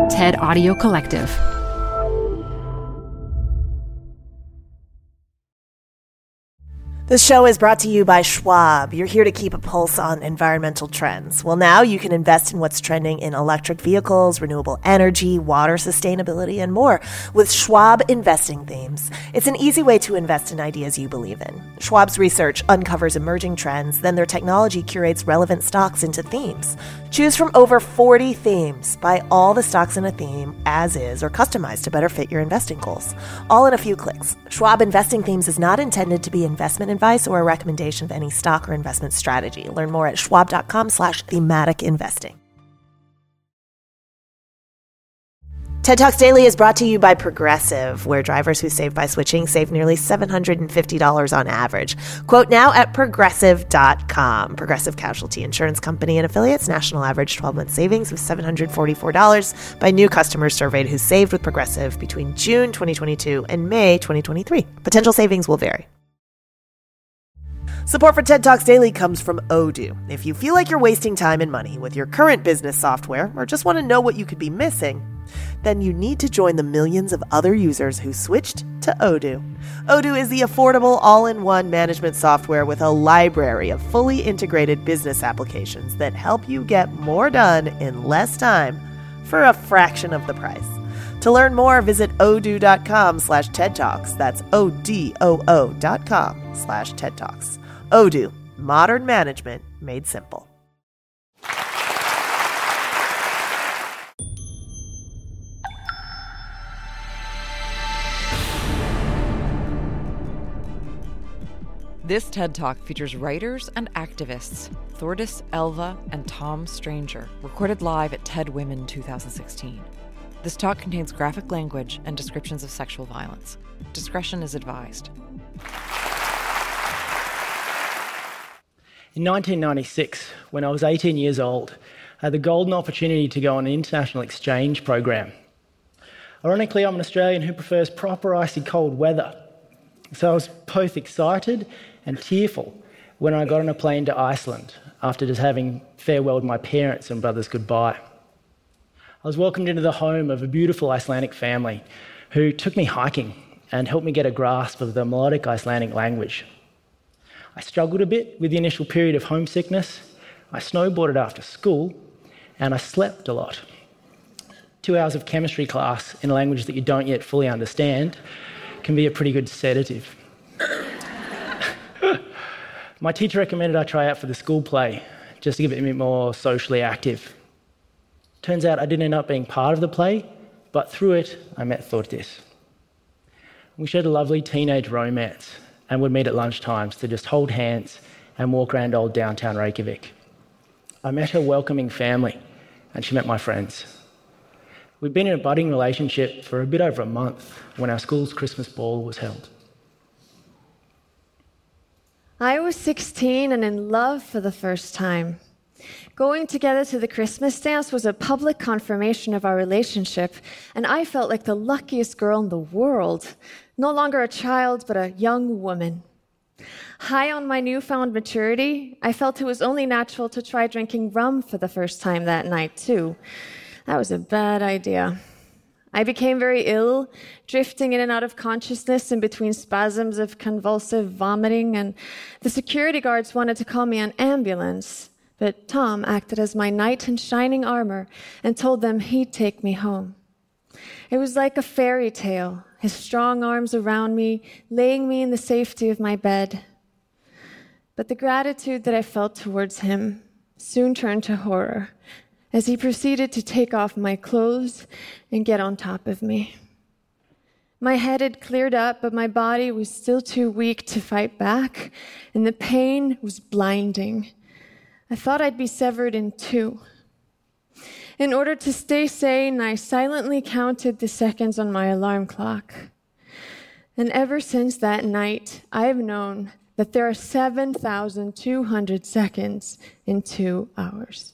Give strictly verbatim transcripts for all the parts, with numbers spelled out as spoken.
TED Audio Collective. This show is brought to you by Schwab. You're here to keep a pulse on environmental trends. Well, now you can invest in what's trending in electric vehicles, renewable energy, water sustainability, and more with Schwab Investing Themes. It's an easy way to invest in ideas you believe in. Schwab's research uncovers emerging trends, then their technology curates relevant stocks into themes. Choose from over forty themes. Buy all the stocks in a theme as is or customized to better fit your investing goals. All in a few clicks. Schwab Investing Themes is not intended to be investment advice or a recommendation of any stock or investment strategy. Learn more at schwab.com slash thematic investing. TED Talks Daily is brought to you by Progressive, where drivers who save by switching save nearly seven hundred fifty dollars on average. Quote now at progressive dot com. Progressive Casualty Insurance Company and affiliates. National average twelve-month savings of seven hundred forty-four dollars by new customers surveyed who saved with Progressive between June twenty twenty-two and May twenty twenty-three. Potential savings will vary. Support for TED Talks Daily comes from Odoo. If you feel like you're wasting time and money with your current business software or just want to know what you could be missing, then you need to join the millions of other users who switched to Odoo. Odoo is the affordable all-in-one management software with a library of fully integrated business applications that help you get more done in less time for a fraction of the price. To learn more, visit odoo.com slash TED Talks. That's O-D-O-O dot com slash TED Talks. Odoo, modern management made simple. This TED Talk features writers and activists Thordis Elva and Tom Stranger, recorded live at TED Women twenty sixteen. This talk contains graphic language and descriptions of sexual violence. Discretion is advised. In nineteen ninety-six, when I was eighteen years old, I had the golden opportunity to go on an international exchange program. Ironically, I'm an Australian who prefers proper icy cold weather. So I was both excited and tearful when I got on a plane to Iceland after just having farewelled my parents and brothers goodbye. I was welcomed into the home of a beautiful Icelandic family who took me hiking and helped me get a grasp of the melodic Icelandic language. I struggled a bit with the initial period of homesickness. I snowboarded after school, and I slept a lot. Two hours of chemistry class in a language that you don't yet fully understand can be a pretty good sedative. My teacher recommended I try out for the school play, just to get a bit more socially active. Turns out I didn't end up being part of the play, but through it, I met Thordis. We shared a lovely teenage romance and would meet at lunchtimes to just hold hands and walk around old downtown Reykjavik. I met her welcoming family, and she met my friends. We'd been in a budding relationship for a bit over a month when our school's Christmas ball was held. I was sixteen and in love for the first time. Going together to the Christmas dance was a public confirmation of our relationship, and I felt like the luckiest girl in the world. No longer a child, but a young woman. High on my newfound maturity, I felt it was only natural to try drinking rum for the first time that night, too. That was a bad idea. I became very ill, drifting in and out of consciousness in between spasms of convulsive vomiting, and the security guards wanted to call me an ambulance, but Tom acted as my knight in shining armor and told them he'd take me home. It was like a fairy tale, his strong arms around me, laying me in the safety of my bed. But the gratitude that I felt towards him soon turned to horror as he proceeded to take off my clothes and get on top of me. My head had cleared up, but my body was still too weak to fight back, and the pain was blinding. I thought I'd be severed in two. In order to stay sane, I silently counted the seconds on my alarm clock. And ever since that night, I've known that there are seven thousand two hundred seconds in two hours.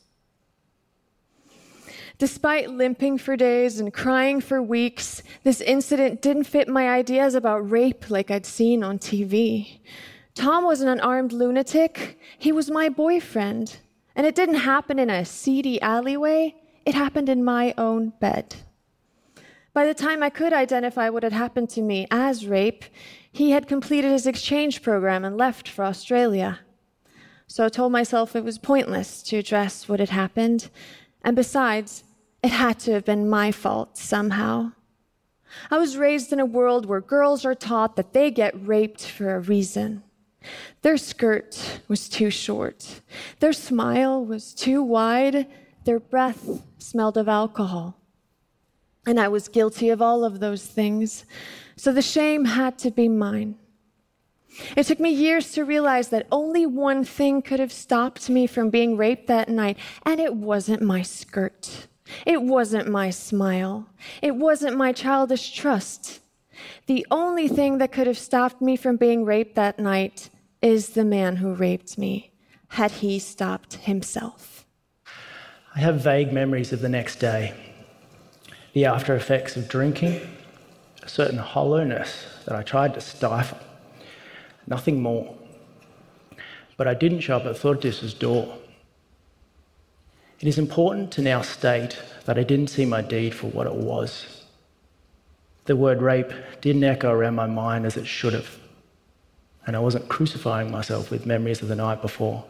Despite limping for days and crying for weeks, this incident didn't fit my ideas about rape like I'd seen on T V. Tom wasn't an armed lunatic. He was my boyfriend. And it didn't happen in a seedy alleyway. it happened in my own bed. By the time I could identify what had happened to me as rape, he had completed his exchange program and left for Australia. So I told myself it was pointless to address what had happened, and besides, it had to have been my fault somehow. I was raised in a world where girls are taught that they get raped for a reason. Their skirt was too short. Their smile was too wide. Their breath smelled of alcohol. And I was guilty of all of those things, so the shame had to be mine. It took me years to realize that only one thing could have stopped me from being raped that night, and it wasn't my skirt. It wasn't my smile. It wasn't my childish trust. The only thing that could have stopped me from being raped that night is the man who raped me, had he stopped himself. I have vague memories of the next day, the after effects of drinking, a certain hollowness that I tried to stifle, nothing more. But I didn't show up at Thordis's door. It is important to now state that I didn't see my deed for what it was. The word rape didn't echo around my mind as it should have, and I wasn't crucifying myself with memories of the night before.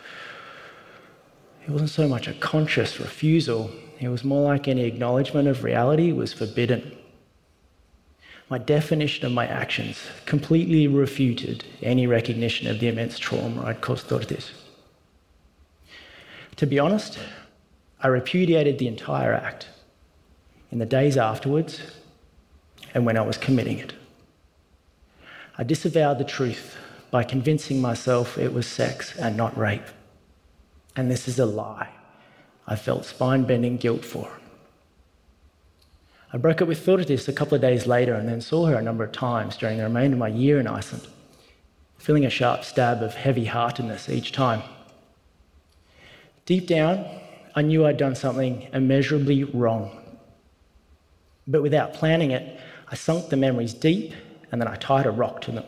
It wasn't so much a conscious refusal, it was more like any acknowledgement of reality was forbidden. My definition of my actions completely refuted any recognition of the immense trauma I'd caused Thordis. To be honest, I repudiated the entire act in the days afterwards and when I was committing it. I disavowed the truth by convincing myself it was sex and not rape. And this is a lie I felt spine-bending guilt for. I broke up with Thordis a couple of days later and then saw her a number of times during the remainder of my year in Iceland, feeling a sharp stab of heavy-heartedness each time. Deep down, I knew I'd done something immeasurably wrong. But without planning it, I sunk the memories deep and then I tied a rock to them.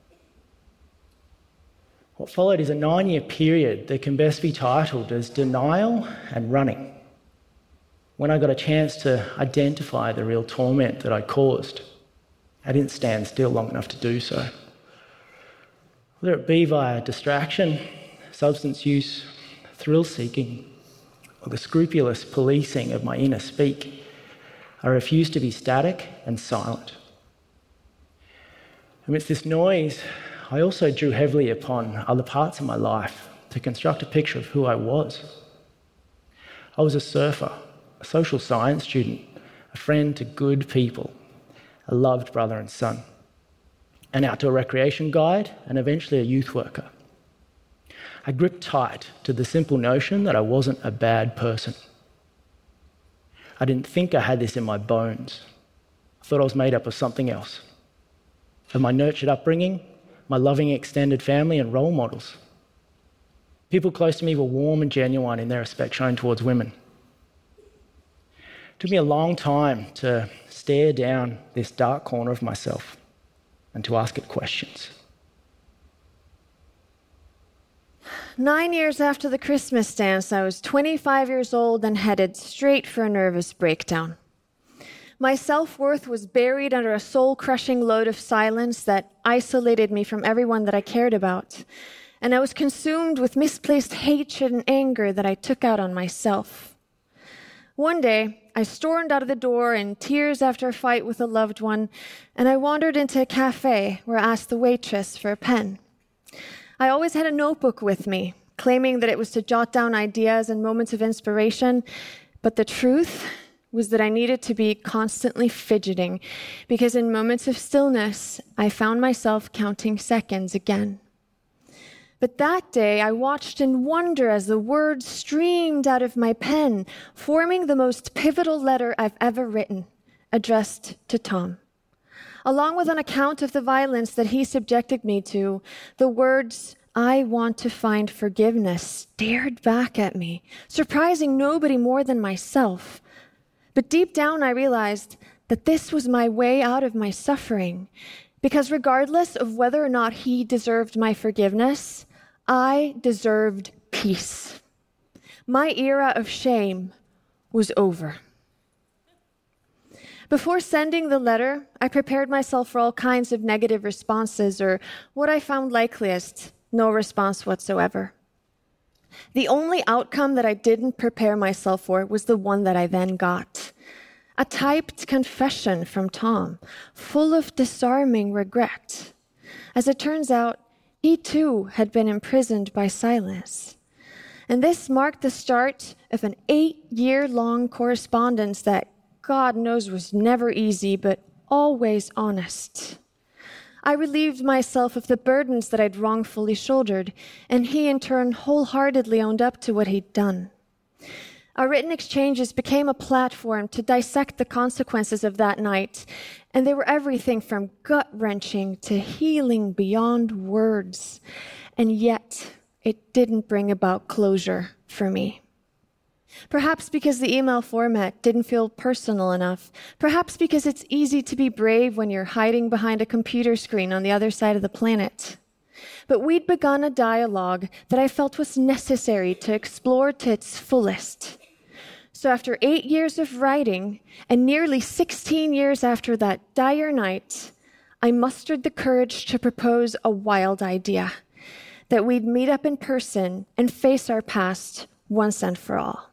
What followed is a nine-year period that can best be titled as denial and running, when I got a chance to identify the real torment that I caused. I didn't stand still long enough to do so. Whether it be via distraction, substance use, thrill-seeking, or the scrupulous policing of my inner speak, I refused to be static and silent. Amidst this noise, I also drew heavily upon other parts of my life to construct a picture of who I was. I was a surfer, a social science student, a friend to good people, a loved brother and son, an outdoor recreation guide, and eventually a youth worker. I gripped tight to the simple notion that I wasn't a bad person. I didn't think I had this in my bones. I thought I was made up of something else, of my nurtured upbringing, my loving extended family and role models. People close to me were warm and genuine in their respect shown towards women. It took me a long time to stare down this dark corner of myself and to ask it questions. Nine years after the Christmas dance, I was twenty-five years old and headed straight for a nervous breakdown. My self-worth was buried under a soul-crushing load of silence that isolated me from everyone that I cared about, and I was consumed with misplaced hatred and anger that I took out on myself. One day, I stormed out of the door in tears after a fight with a loved one, and I wandered into a cafe where I asked the waitress for a pen. I always had a notebook with me, claiming that it was to jot down ideas and moments of inspiration, but the truth was that I needed to be constantly fidgeting, because in moments of stillness, I found myself counting seconds again. But that day, I watched in wonder as the words streamed out of my pen, forming the most pivotal letter I've ever written, addressed to Tom. Along with an account of the violence that he subjected me to, the words, "I want to find forgiveness," stared back at me, surprising nobody more than myself. But deep down, I realized that this was my way out of my suffering, because regardless of whether or not he deserved my forgiveness, I deserved peace. My era of shame was over. Before sending the letter, I prepared myself for all kinds of negative responses, or what I found likeliest, no response whatsoever. The only outcome that I didn't prepare myself for was the one that I then got. A typed confession from Tom, full of disarming regret. As it turns out, he too had been imprisoned by Silas. And this marked the start of an eight-year-long correspondence that God knows was never easy, but always honest. I relieved myself of the burdens that I'd wrongfully shouldered, and he in turn wholeheartedly owned up to what he'd done. Our written exchanges became a platform to dissect the consequences of that night, and they were everything from gut-wrenching to healing beyond words. And yet, it didn't bring about closure for me. Perhaps because the email format didn't feel personal enough. Perhaps because it's easy to be brave when you're hiding behind a computer screen on the other side of the planet. But we'd begun a dialogue that I felt was necessary to explore to its fullest. So after eight years of writing, and nearly sixteen years after that dire night, I mustered the courage to propose a wild idea, that we'd meet up in person and face our past once and for all.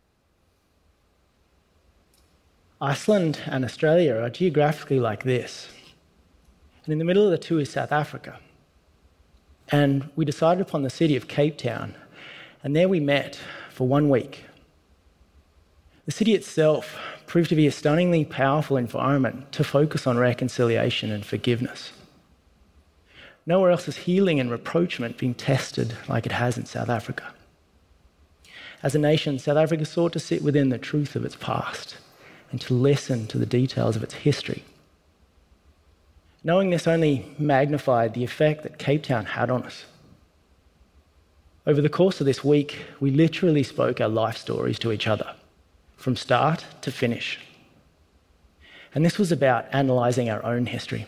Iceland and Australia are geographically like this. And in the middle of the two is South Africa. And we decided upon the city of Cape Town, and there we met for one week. The city itself proved to be a stunningly powerful environment to focus on reconciliation and forgiveness. Nowhere else is healing and rapprochement being tested like it has in South Africa. As a nation, South Africa sought to sit within the truth of its past and to listen to the details of its history. Knowing this only magnified the effect that Cape Town had on us. Over the course of this week, we literally spoke our life stories to each other, from start to finish. And this was about analysing our own history.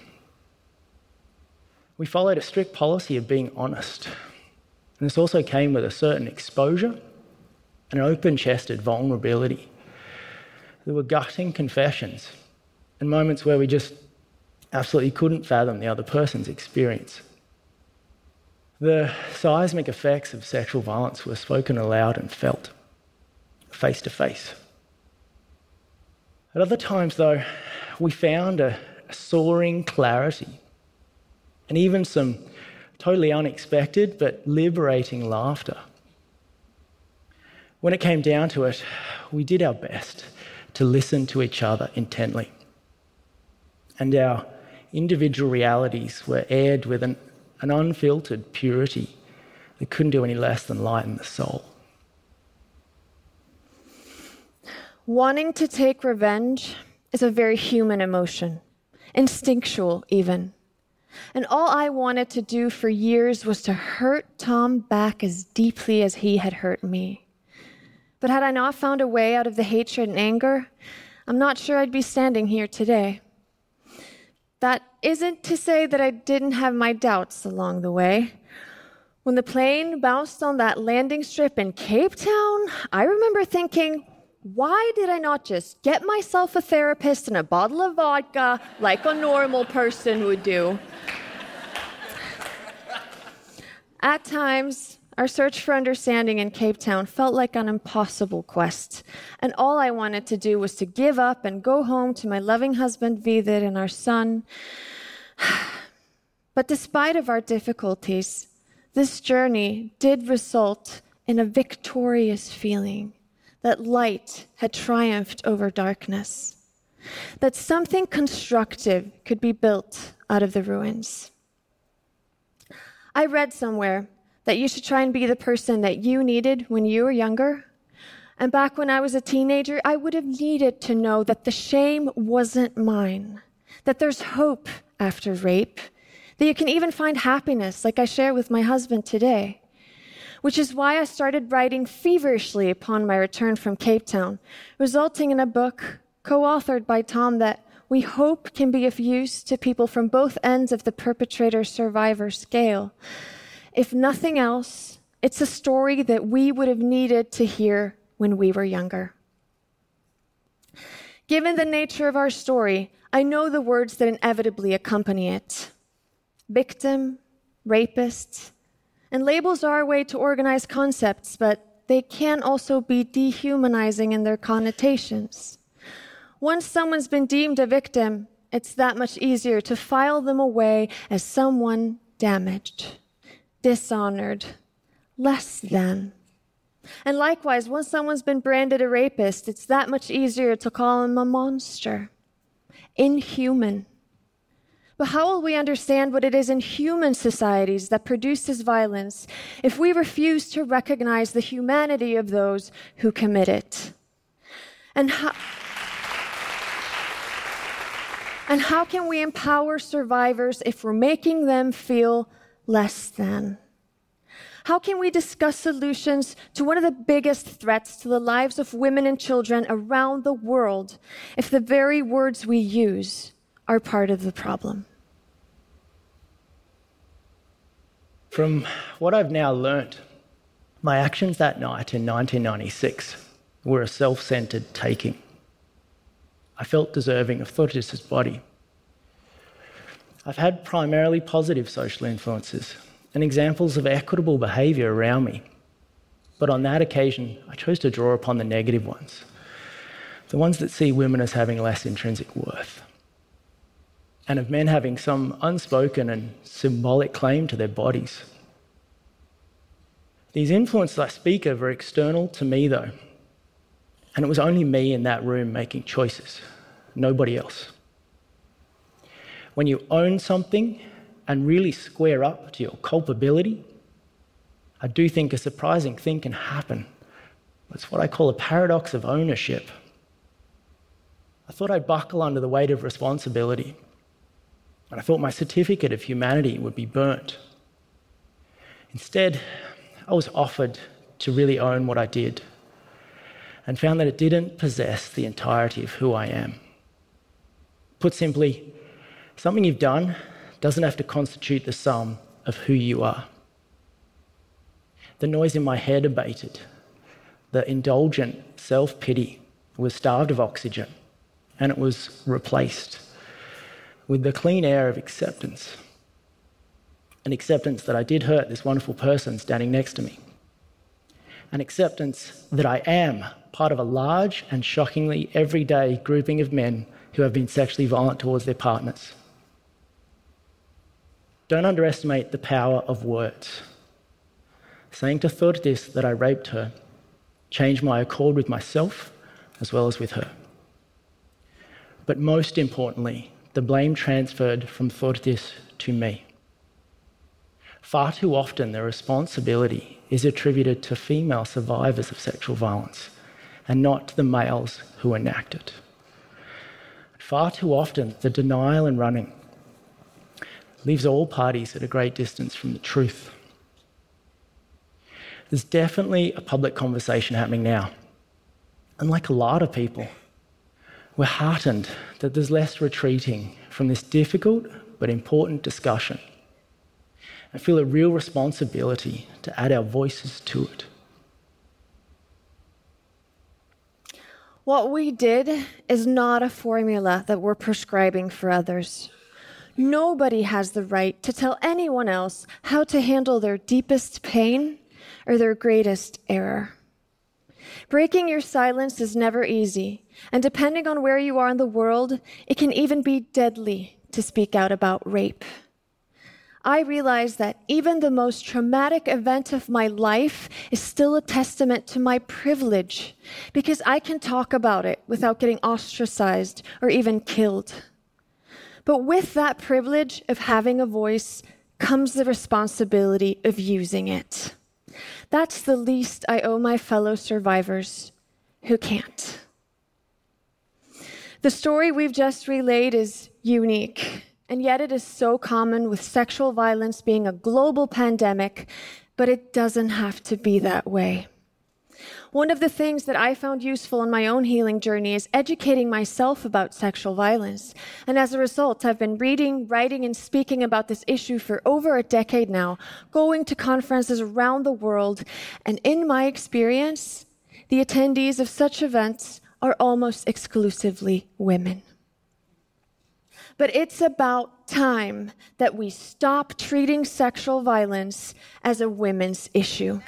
We followed a strict policy of being honest. And this also came with a certain exposure and an open-chested vulnerability. There were gutting confessions and moments where we just absolutely couldn't fathom the other person's experience. The seismic effects of sexual violence were spoken aloud and felt, face to face. At other times, though, we found a, a soaring clarity and even some totally unexpected but liberating laughter. When it came down to it, we did our best to listen to each other intently. And our individual realities were aired with an, an unfiltered purity that couldn't do any less than lighten the soul. Wanting to take revenge is a very human emotion, instinctual even. And all I wanted to do for years was to hurt Tom back as deeply as he had hurt me. But had I not found a way out of the hatred and anger, I'm not sure I'd be standing here today. That isn't to say that I didn't have my doubts along the way. When the plane bounced on that landing strip in Cape Town, I remember thinking, why did I not just get myself a therapist and a bottle of vodka like a normal person would do? At times, our search for understanding in Cape Town felt like an impossible quest, and all I wanted to do was to give up and go home to my loving husband Vidar and our son. But despite of our difficulties, this journey did result in a victorious feeling that light had triumphed over darkness, that something constructive could be built out of the ruins. I read somewhere that you should try and be the person that you needed when you were younger. And back when I was a teenager, I would have needed to know that the shame wasn't mine, that there's hope after rape, that you can even find happiness like I share with my husband today. Which is why I started writing feverishly upon my return from Cape Town, resulting in a book co-authored by Tom that we hope can be of use to people from both ends of the perpetrator-survivor scale. If nothing else, it's a story that we would have needed to hear when we were younger. Given the nature of our story, I know the words that inevitably accompany it. Victim, rapist, and labels are a way to organize concepts, but they can also be dehumanizing in their connotations. Once someone's been deemed a victim, it's that much easier to file them away as someone damaged, dishonored, less than. And likewise, once someone's been branded a rapist, it's that much easier to call him a monster, inhuman. But how will we understand what it is in human societies that produces violence if we refuse to recognize the humanity of those who commit it? And how, and how can we empower survivors if we're making them feel less than? How can we discuss solutions to one of the biggest threats to the lives of women and children around the world if the very words we use are part of the problem? From what I've now learnt, my actions that night in nineteen ninety-six were a self-centered taking. I felt deserving of Thordis's body. I've had primarily positive social influences and examples of equitable behaviour around me. But on that occasion, I chose to draw upon the negative ones, the ones that see women as having less intrinsic worth, and of men having some unspoken and symbolic claim to their bodies. These influences I speak of are external to me, though, and it was only me in that room making choices, nobody else. When you own something and really square up to your culpability, I do think a surprising thing can happen. It's what I call a paradox of ownership. I thought I'd buckle under the weight of responsibility, and I thought my certificate of humanity would be burnt. Instead, I was offered to really own what I did, and found that it didn't possess the entirety of who I am. Put simply, something you've done doesn't have to constitute the sum of who you are. The noise in my head abated. The indulgent self-pity was starved of oxygen, and it was replaced with the clean air of acceptance. An acceptance that I did hurt this wonderful person standing next to me. An acceptance that I am part of a large and shockingly everyday grouping of men who have been sexually violent towards their partners. Don't underestimate the power of words. Saying to Thordis that I raped her changed my accord with myself as well as with her. But most importantly, the blame transferred from Thordis to me. Far too often, the responsibility is attributed to female survivors of sexual violence and not to the males who enact it. Far too often, the denial and running leaves all parties at a great distance from the truth. There's definitely a public conversation happening now. And like a lot of people, we're heartened that there's less retreating from this difficult but important discussion, and feel a real responsibility to add our voices to it. What we did is not a formula that we're prescribing for others. Nobody has the right to tell anyone else how to handle their deepest pain or their greatest error. Breaking your silence is never easy, and depending on where you are in the world, it can even be deadly to speak out about rape. I realize that even the most traumatic event of my life is still a testament to my privilege, because I can talk about it without getting ostracized or even killed. But with that privilege of having a voice comes the responsibility of using it. That's the least I owe my fellow survivors who can't. The story we've just relayed is unique, and yet it is so common, with sexual violence being a global pandemic, but it doesn't have to be that way. One of the things that I found useful in my own healing journey is educating myself about sexual violence. And as a result, I've been reading, writing, and speaking about this issue for over a decade now, going to conferences around the world. And in my experience, the attendees of such events are almost exclusively women. But it's about time that we stop treating sexual violence as a women's issue.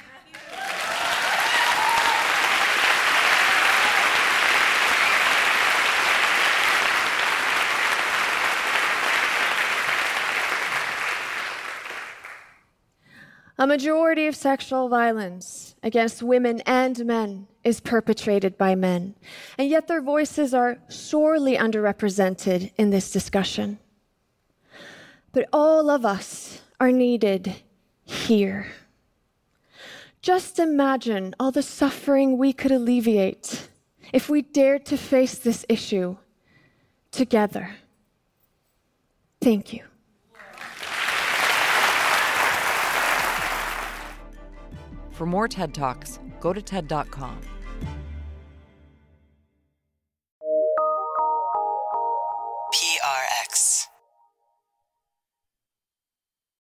A majority of sexual violence against women and men is perpetrated by men, and yet their voices are sorely underrepresented in this discussion. But all of us are needed here. Just imagine all the suffering we could alleviate if we dared to face this issue together. Thank you. For more TED Talks, go to TED dot com. P R X.